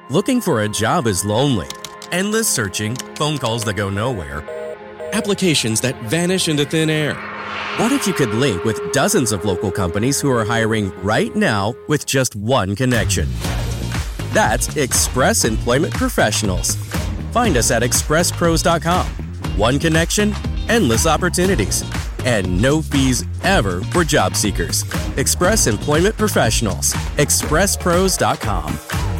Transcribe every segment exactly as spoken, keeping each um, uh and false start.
Looking for a job is lonely. Endless searching, phone calls that go nowhere, applications that vanish into thin air. What if you could link with dozens of local companies who are hiring right now with just one connection? That's Express Employment Professionals. Find us at express pros dot com. One connection, endless opportunities, and no fees ever for job seekers. Express Employment Professionals. express pros dot com.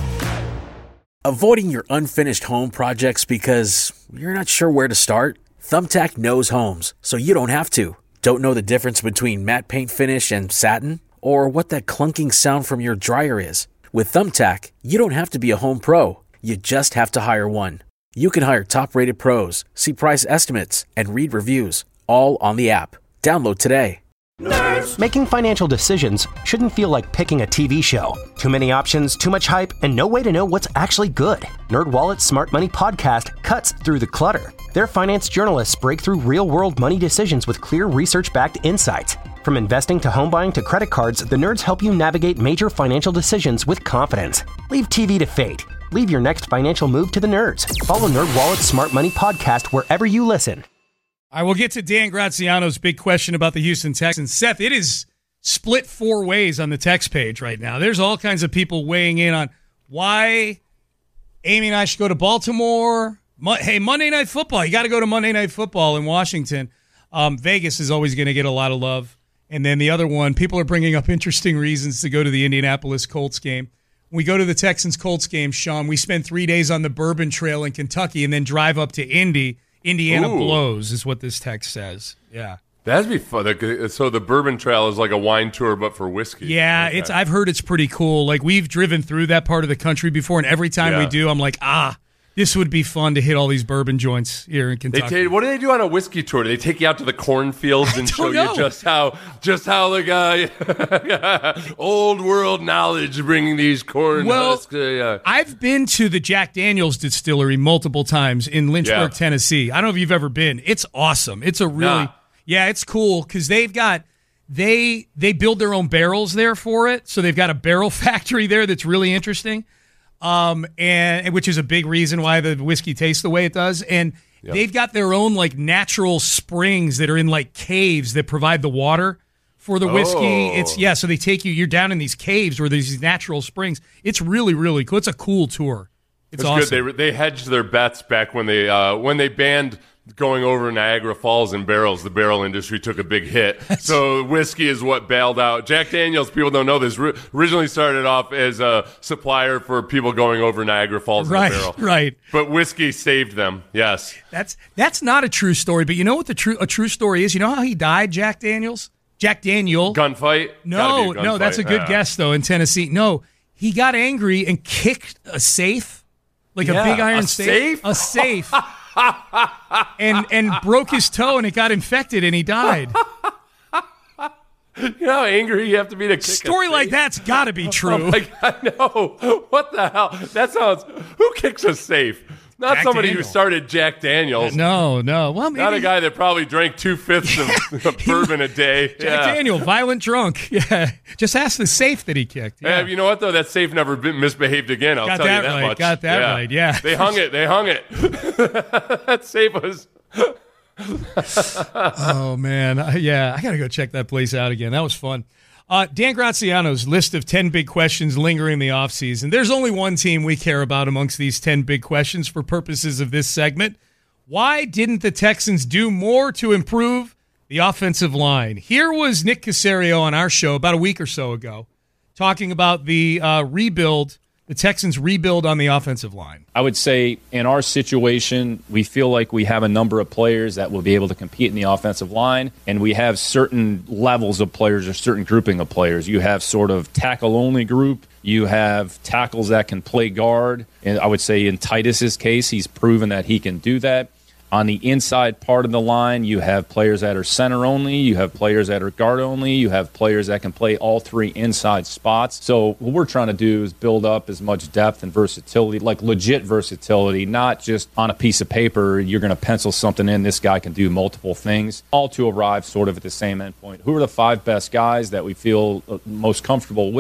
Avoiding your unfinished home projects because you're not sure where to start? Thumbtack knows homes, so you don't have to. Don't know the difference between matte paint finish and satin? Or what that clunking sound from your dryer is? With Thumbtack, you don't have to be a home pro. You just have to hire one. You can hire top-rated pros, see price estimates, and read reviews, all on the app. Download today. Nerds. Making financial decisions shouldn't feel like picking a T V show. Too many options, too much hype, and no way to know what's actually good. NerdWallet's Smart Money Podcast cuts through the clutter. Their finance journalists break through real-world money decisions with clear research-backed insights. From investing to home buying to credit cards, the nerds help you navigate major financial decisions with confidence. Leave T V to fate. Leave your next financial move to the nerds. Follow NerdWallet's Smart Money Podcast wherever you listen. I will get to Dan Graziano's big question about the Houston Texans. Seth, it is split four ways on the text page right now. There's all kinds of people weighing in on why Amy and I should go to Baltimore. Mo- hey, Monday Night Football. You got to go to Monday Night Football in Washington. Um, Vegas is always going to get a lot of love. And then the other one, people are bringing up interesting reasons to go to the Indianapolis Colts game. When we go to the Texans-Colts game, Sean, we spend three days on the Bourbon Trail in Kentucky and then drive up to Indy. Indiana Ooh. blows is what this text says. Yeah. That'd be fun. So the Bourbon Trail is like a wine tour, but for whiskey. Yeah, okay. it's. I've heard it's pretty cool. Like, we've driven through that part of the country before, and every time yeah. we do, I'm like, ah, this would be fun to hit all these bourbon joints here in Kentucky. They take, what do they do on a whiskey tour? Do they take you out to the cornfields and show know. you just how, just how like uh, old world knowledge bringing these corn? Well, husks, uh, I've been to the Jack Daniel's distillery multiple times in Lynchburg, Yeah. Tennessee. I don't know if you've ever been. It's awesome. It's a really, Nah. yeah, it's cool because they've got, they they build their own barrels there for it. So they've got a barrel factory there that's really interesting. Um, and which is a big reason why the whiskey tastes the way it does. And yep. they've got their own like natural springs that are in like caves that provide the water for the whiskey. Oh. It's yeah. So they take you, you're down in these caves where there's these natural springs. It's really, really cool. It's a cool tour. It's That's awesome. good. They they hedged their bets back when they uh, when they banned going over Niagara Falls in barrels. The barrel industry took a big hit. So whiskey is what bailed out. Jack Daniel's, people don't know this, ri- originally started off as a supplier for people going over Niagara Falls Right, in a barrel. right. But whiskey saved them. Yes. That's that's not a true story. But you know what the true a true story is? You know how he died, Jack Daniels? Jack Daniel. Gunfight? No, Gotta be a no, gunfight. that's a good Yeah. guess, though, in Tennessee. No, he got angry and kicked a safe, like Yeah, a big iron a safe. safe? A safe. and and broke his toe, and it got infected, and he died. You know how angry you have to be to kick Story a like safe? that's got to be true. Oh my God, no. What the hell? That sounds... Who kicks a safe? Not Jack somebody Daniel. who started Jack Daniels. No, no. Well, maybe Not a guy that probably drank two-fifths of, of bourbon a day. Jack yeah. Daniel, violent drunk. Yeah, just ask the safe that he kicked. Yeah. Yeah, you know what, though? That safe never been misbehaved again. I'll Got tell that you that right, much. got that right, yeah. They hung it. They hung it. That safe was... Oh, man. I, yeah, I got to go check that place out again. That was fun. Uh, Dan Graziano's list of ten big questions lingering in the offseason. There's only one team we care about amongst these ten big questions for purposes of this segment. Why didn't the Texans do more to improve the offensive line? Here was Nick Caserio on our show about a week or so ago talking about the uh, rebuild, the Texans' rebuild on the offensive line. I would say in our situation, we feel like we have a number of players that will be able to compete in the offensive line, and we have certain levels of players or certain grouping of players. You have sort of tackle-only group. You have tackles that can play guard. And I would say in Titus's case, he's proven that he can do that. On the inside part of the line, you have players that are center only, you have players that are guard only, you have players that can play all three inside spots. So what we're trying to do is build up as much depth and versatility, like legit versatility, not just on a piece of paper, you're going to pencil something in, this guy can do multiple things, all to arrive sort of at the same endpoint. Who are the five best guys that we feel most comfortable with?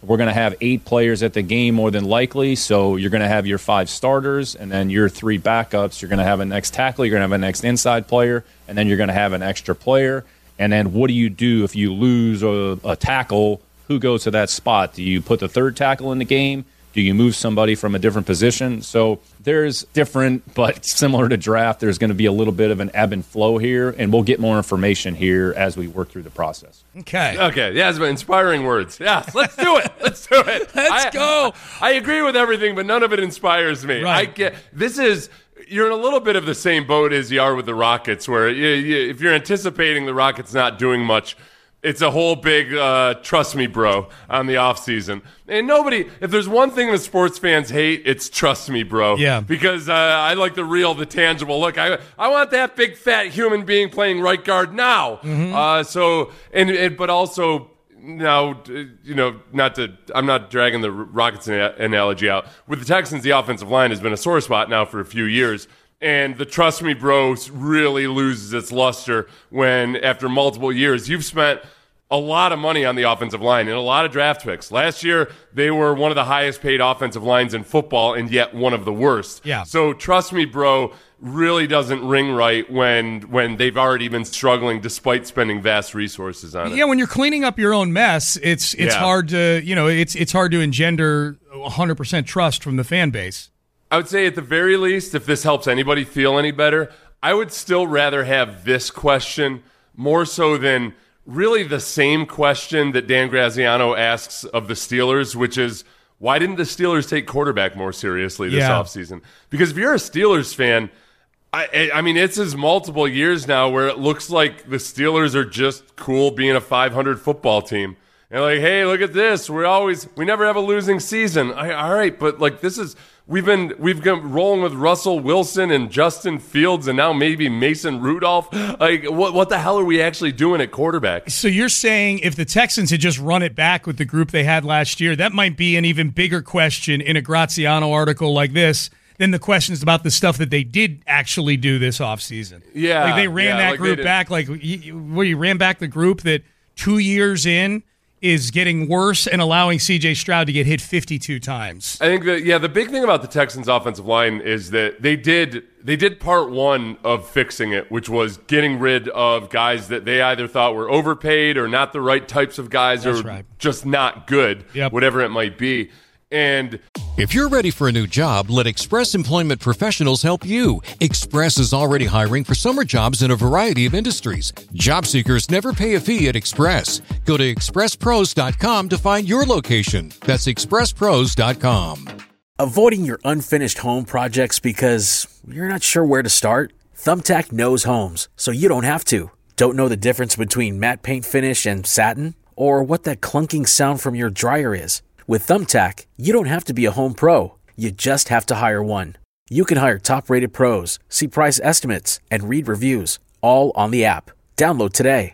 We're going to have eight players at the game more than likely, so you're going to have your five starters and then your three backups. You're going to have a next tackle, you're going to have a next inside player, and then you're going to have an extra player. And then what do you do if you lose a, a tackle? Who goes to that spot? Do you put the third tackle in the game? Do you move somebody from a different position? So there's different, but similar to draft, there's going to be a little bit of an ebb and flow here, and we'll get more information here as we work through the process. Okay. Okay. Yeah, it's been inspiring words. Yeah, let's do it. Let's do it. Let's I, go. I agree with everything, but none of it inspires me. Right. I get this is. You're in a little bit of the same boat as you are with the Rockets, where you, you, if you're anticipating the Rockets not doing much, it's a whole big uh, trust me, bro, on the offseason. And nobody, if there's one thing that sports fans hate, it's trust me, bro. Yeah. Because uh, I like the real, the tangible. Look, I I want that big, fat human being playing right guard now. Mm-hmm. Uh, so, and, and but also, now, you know, not to, I'm not dragging the Rockets analogy out. With the Texans, the offensive line has been a sore spot now for a few years. And the trust me, bro, really loses its luster when, after multiple years, you've spent a lot of money on the offensive line and a lot of draft picks. Last year, they were one of the highest paid offensive lines in football and yet one of the worst. Yeah. So trust me, bro, really doesn't ring right when when they've already been struggling despite spending vast resources on it. Yeah, when you're cleaning up your own mess, it's it's Yeah. hard to, you know, it's it's hard to engender one hundred percent trust from the fan base. I would say at the very least, if this helps anybody feel any better, I would still rather have this question more so than really the same question that Dan Graziano asks of the Steelers, which is, why didn't the Steelers take quarterback more seriously this Yeah. offseason? Because if you're a Steelers fan, I, I mean, it's his multiple years now where it looks like the Steelers are just cool being a five hundred football team. And like, hey, look at this. We're always, we never have a losing season. I, all right, but like this is, we've been, we've been rolling with Russell Wilson and Justin Fields and now maybe Mason Rudolph. Like, what, what the hell are we actually doing at quarterback? So you're saying if the Texans had just run it back with the group they had last year, that might be an even bigger question in a Graziano article like this than the questions about the stuff that they did actually do this offseason. Yeah. Like they ran yeah, that like group back, like, you, well, you ran back the group that two years in is getting worse and allowing C J Stroud to get hit fifty-two times. I think that, yeah, the big thing about the Texans offensive line is that they did they did part one of fixing it, which was getting rid of guys that they either thought were overpaid or not the right types of guys That's or right. just not good, Yep. whatever it might be. And if you're ready for a new job, let Express Employment Professionals help you. Express is already hiring for summer jobs in a variety of industries. Job seekers never pay a fee at Express. Go to express pros dot com to find your location. That's express pros dot com. Avoiding your unfinished home projects because you're not sure where to start? Thumbtack knows homes, so you don't have to. Don't know the difference between matte paint finish and satin? Or what that clunking sound from your dryer is? With Thumbtack, you don't have to be a home pro. You just have to hire one. You can hire top-rated pros, see price estimates, and read reviews, all on the app. Download today.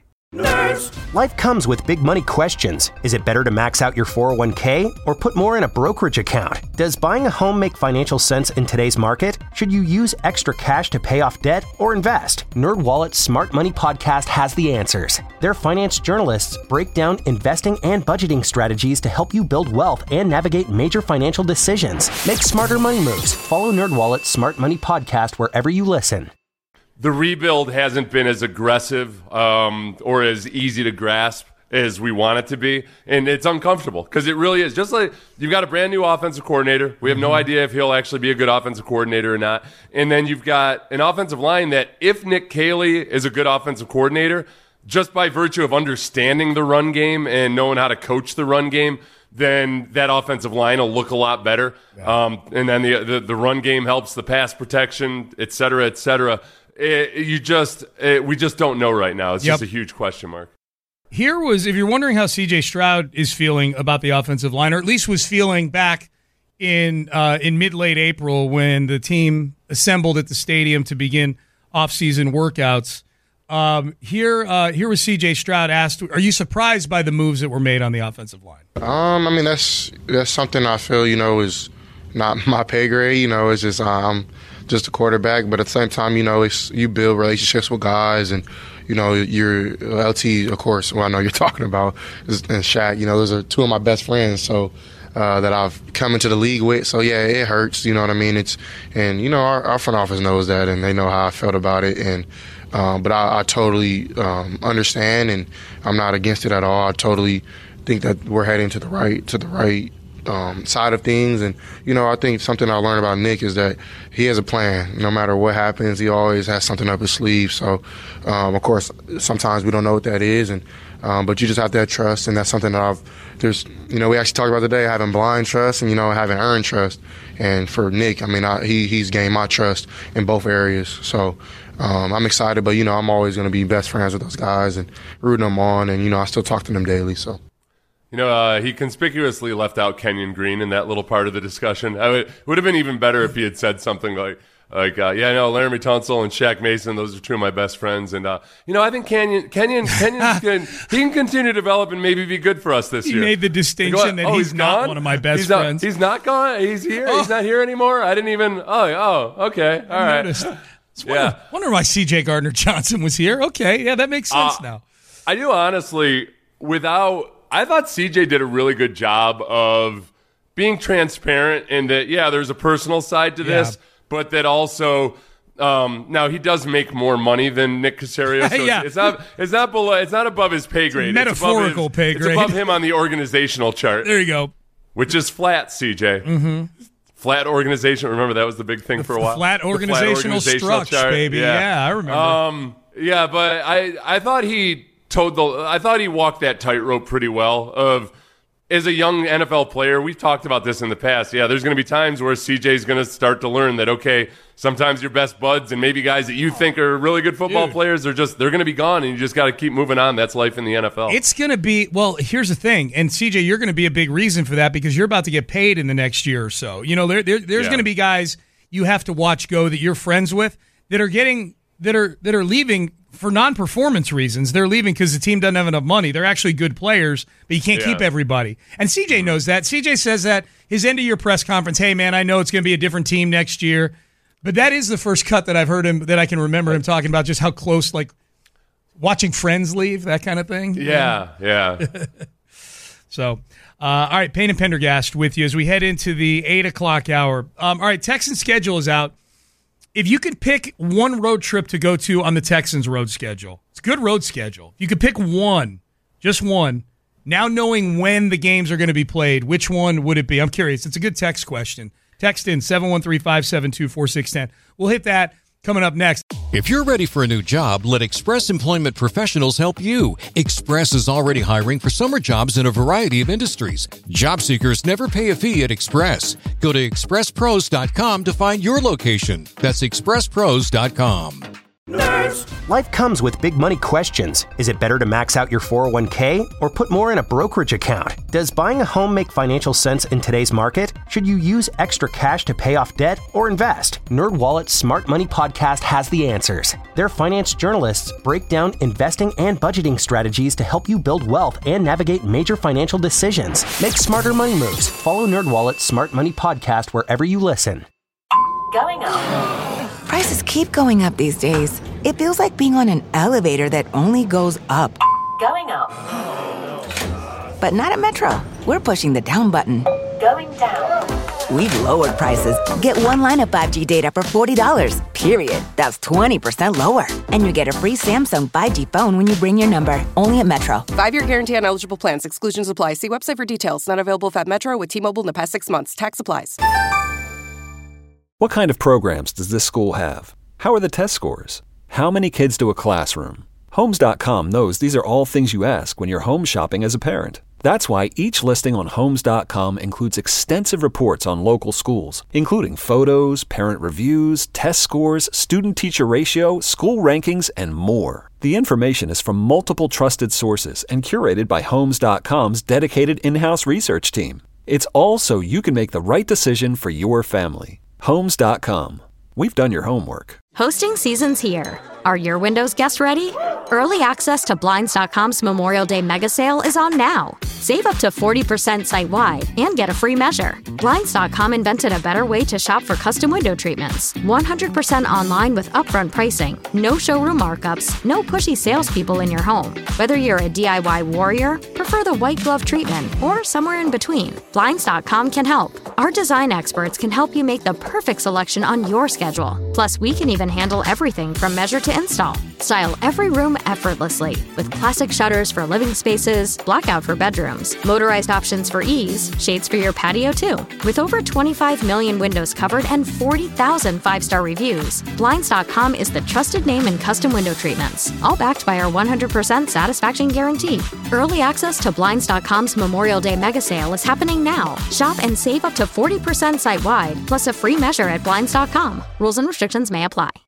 Life comes with big money questions. Is it better to max out your four oh one k or put more in a brokerage account? Does buying a home make financial sense in today's market? Should you use extra cash to pay off debt or invest? NerdWallet's Smart Money Podcast has the answers. Their finance journalists break down investing and budgeting strategies to help you build wealth and navigate major financial decisions. Make smarter money moves. Follow NerdWallet's Smart Money Podcast wherever you listen. the rebuild hasn't been as aggressive um, or as easy to grasp as we want it to be. And it's uncomfortable because it really is. Just like you've got a brand new offensive coordinator. We have no idea if he'll actually be a good offensive coordinator or not. And then you've got an offensive line that if Nick Caley is a good offensive coordinator, just by virtue of understanding the run game and knowing how to coach the run game, then that offensive line will look a lot better. Yeah. Um, and then the, the the run game helps the pass protection, et cetera, et cetera. It, you just it, we just don't know right now. It's Yep. just a huge question mark. Here was, if you're wondering how C J Stroud is feeling about the offensive line, or at least was feeling back in uh, in mid-late April when the team assembled at the stadium to begin off-season workouts. Um, here, uh, here was C J Stroud asked, "Are you surprised by the moves that were made on the offensive line?" Um, I mean, that's that's something I feel, you know, is not my pay grade. You know, it's just um, just a quarterback. But at the same time, you know, it's you build relationships with guys, and you know, your L T, of course, who I know you're talking about, is, and Shaq, you know, those are two of my best friends. So. Uh, that I've come into the league with. So, yeah, it hurts, you know what I mean? It's And, you know, our, our front office knows that, and they know how I felt about it. And um, But I, I totally um, understand, and I'm not against it at all. I totally think that we're heading to the right to the right um, side of things. And, you know, I think something I learned about Nick is that he has a plan. No matter what happens, he always has something up his sleeve. So, um, of course, sometimes we don't know what that is, and Um, but you just have to have trust, and that's something that I've, there's, you know, we actually talked about today, having blind trust and, you know, having earned trust. And for Nick, I mean, I, he he's gained my trust in both areas. So um, I'm excited, but, you know, I'm always going to be best friends with those guys and rooting them on. And, you know, I still talk to them daily, so. You know, uh, he conspicuously left out Kenyon Green in that little part of the discussion. I would, it would have been even better if he had said something like, Like, uh, yeah, I know Laramie Tunsil and Shaq Mason, those are two of my best friends. And, uh, you know, I think Kenyon, Kenyon, Kenyon can, he can continue to develop and maybe be good for us this he year. He made the distinction that oh, he's, he's not gone? one of my best he's friends. Not, he's not gone? He's here? Oh. He's not here anymore? I didn't even, oh, oh, okay, all right. Noticed. Yeah. Wonder, wonder why C J Gardner-Johnson was here. Okay, yeah, that makes sense uh, now. I do honestly, without, I thought C J did a really good job of being transparent in that, yeah, there's a personal side to this, yeah. but that also... Um, now he does make more money than Nick Caserio, so yeah. it's not it's not below it's not above his pay grade. It's metaphorical it's above his, pay grade. It's above him on the organizational chart. There you go. Which is flat, C J. Mm-hmm. Flat organization. Remember that was the big thing the for a while. Flat organizational, flat organizational structure, chart. baby. Yeah. yeah, I remember. Um, yeah, but I I thought he towed the I thought he walked that tightrope pretty well. Of as a young N F L player, we've talked about this in the past. Yeah, there's going to be times where C J's going to start to learn that, okay, sometimes your best buds and maybe guys that you think are really good football Dude. players, they're just they're going to be gone, and you just got to keep moving on. That's life in the N F L. It's going to be, well, here's the thing, and C J, you're going to be a big reason for that because you're about to get paid in the next year or so. You know, there, there there's yeah. going to be guys you have to watch go that you're friends with that are getting that are that are leaving for non-performance reasons. They're leaving because the team doesn't have enough money. They're actually good players, but you can't yeah. keep everybody. And C J knows that. C J says that his end-of-year press conference, hey, man, I know it's going to be a different team next year, but that is the first cut that I've heard him, that I can remember him talking about just how close, like, watching friends leave, that kind of thing. Yeah, yeah. So, uh, all right, Payne and Pendergast with you as we head into the eight o'clock hour. Um, all right, Texans schedule is out. If you could pick one road trip to go to on the Texans' road schedule, it's a good road schedule. If you could pick one, just one, now knowing when the games are going to be played, which one would it be? I'm curious. It's a good text question. Text in seven one three, five seven two, four six one zero. We'll hit that coming up next. If you're ready for a new job, let Express Employment Professionals help you. Express is already hiring for summer jobs in a variety of industries. Job seekers never pay a fee at Express. Go to express pros dot com to find your location. That's express pros dot com. Nerds. Life comes with big money questions. Is it better to max out your four oh one k or put more in a brokerage account? Does buying a home make financial sense in today's market? Should you use extra cash to pay off debt or invest? NerdWallet's Smart Money Podcast has the answers. Their finance journalists break down investing and budgeting strategies to help you build wealth and navigate major financial decisions. Make smarter money moves. Follow NerdWallet's Smart Money Podcast wherever you listen. Going up. Prices keep going up these days. It feels like being on an elevator that only goes up. Going up. But not at Metro. We're pushing the down button. Going down. We've lowered prices. Get one line of five G data for forty dollars, period. That's twenty percent lower. And you get a free Samsung five G phone when you bring your number. Only at Metro. Five-year guarantee on eligible plans. Exclusions apply. See website for details. Not available at Metro with T-Mobile in the past six months. Tax applies. What kind of programs does this school have? How are the test scores? How many kids to a classroom? Homes dot com knows these are all things you ask when you're home shopping as a parent. That's why each listing on Homes dot com includes extensive reports on local schools, including photos, parent reviews, test scores, student-teacher ratio, school rankings, and more. The information is from multiple trusted sources and curated by Homes dot com's dedicated in-house research team. It's all so you can make the right decision for your family. Homes dot com. We've done your homework. Hosting season's here. Are your windows guests ready? Early access to Blinds dot com's Memorial Day mega sale is on now. Save up to forty percent site-wide and get a free measure. Blinds dot com invented a better way to shop for custom window treatments. one hundred percent online with upfront pricing, no showroom markups, no pushy salespeople in your home. Whether you're a D I Y warrior, prefer the white glove treatment, or somewhere in between, Blinds dot com can help. Our design experts can help you make the perfect selection on your schedule. Plus, we can even handle everything from measure to install. Style every room effortlessly with classic shutters for living spaces, blackout for bedrooms, motorized options for ease, shades for your patio too. With over twenty-five million windows covered and forty thousand five-star reviews, Blinds dot com is the trusted name in custom window treatments, all backed by our one hundred percent satisfaction guarantee. Early access to Blinds dot com's Memorial Day mega sale is happening now. Shop and save up to forty percent site-wide, plus a free measure at Blinds dot com. Rules and restrictions may apply.